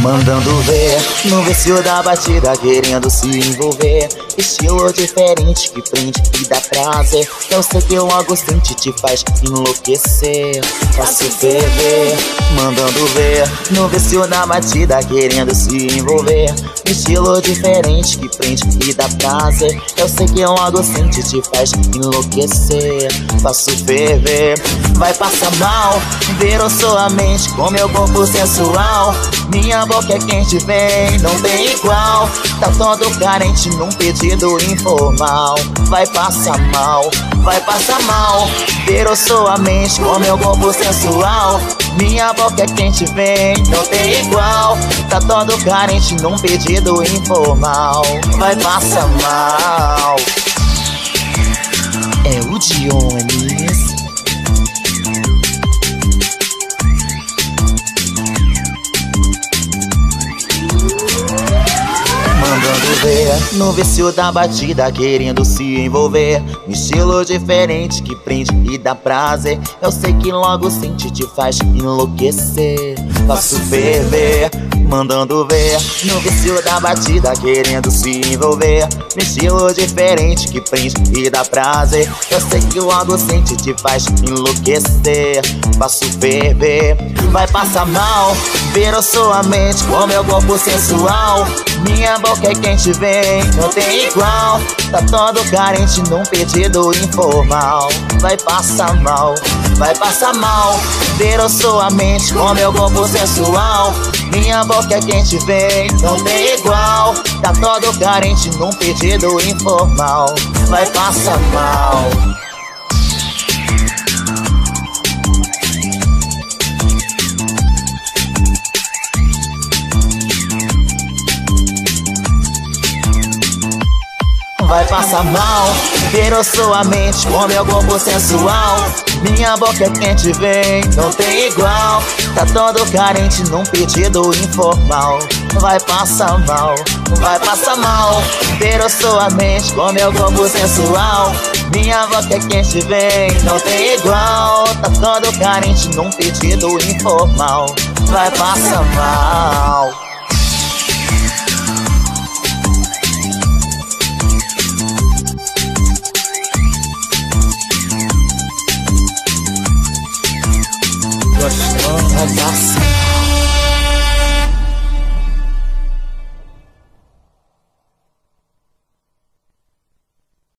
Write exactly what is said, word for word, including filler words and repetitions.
Mandando ver no vício da batida, querendo se envolver. Estilo diferente que prende e dá prazer. Eu sei que o Agostinho te faz enlouquecer. Faço ferver, mandando ver no vício da batida, querendo se envolver. Estilo diferente que prende e dá prazer. Eu sei que o Agostinho te faz enlouquecer. Faço ferver, vai passar mal. Virou sua mente com meu corpo sensual. Minha boca é quente, vem, não tem igual. Tá todo carente num pedido informal. Vai passar mal, vai passar mal. Virou sua mente com meu corpo sensual. Minha boca é quente, vem, não tem igual. Tá todo carente num pedido informal. Vai passar mal. É o Dionis. Mandando ver no vício da batida, querendo se envolver. Um estilo diferente que prende e dá prazer. Eu sei que logo sente te faz enlouquecer. Faço ferver, mandando ver no vício da batida, querendo se envolver. Um estilo diferente que prende e dá prazer. Eu sei que logo sente te faz enlouquecer. Faço ferver, vai passar mal. Virou sua mente com meu corpo sensual. Minha boca é quente, vem, não tem igual. Tá todo carente num pedido informal. Vai passar mal, vai passar mal. Virou sua mente com meu corpo sensual. Minha boca é quente, vem, não tem igual. Tá todo carente num pedido informal. Vai passar mal. Vai passar mal, virou sua mente com meu corpo sensual. Minha boca é quente, vem, não tem igual. Tá todo carente num pedido informal. Vai passar mal, vai passar mal. Virou sua mente com meu corpo sensual. Minha boca é quente, vem, não tem igual. Tá todo carente num pedido informal. Vai passar mal.